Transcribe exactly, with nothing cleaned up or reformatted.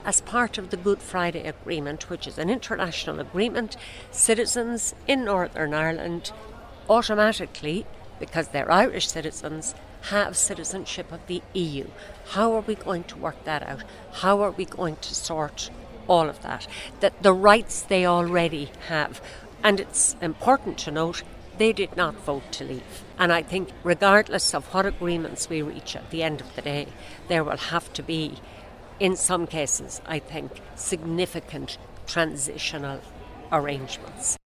as part of the Good Friday Agreement, which is an international agreement, citizens in Northern Ireland automatically, because they're Irish citizens, have citizenship of the E U. How are we going to work that out? How are we going to sort all of that? That the rights they already have. And it's important to note, they did not vote to leave. And I think regardless of what agreements we reach at the end of the day, there will have to be, in some cases, I think, significant transitional arrangements.